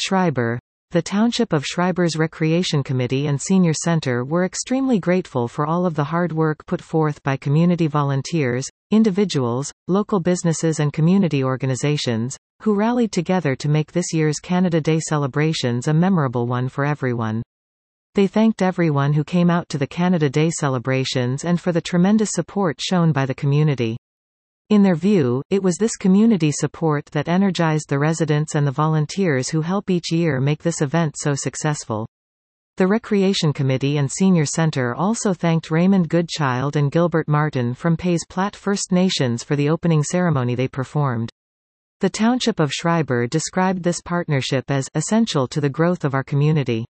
Schreiber. The Township of Schreiber's Recreation Committee and Senior Center were extremely grateful for all of the hard work put forth by community volunteers, individuals, local businesses and community organizations, who rallied together to make this year's Canada Day celebrations a memorable one for everyone. They thanked everyone who came out to the Canada Day celebrations and for the tremendous support shown by the community. In their view, it was this community support that energized the residents and the volunteers who help each year make this event so successful. The Recreation Committee and Senior Center also thanked Raymond Goodchild and Gilbert Martin from Pays Plat First Nations for the opening ceremony they performed. The Township of Schreiber described this partnership as essential to the growth of our community.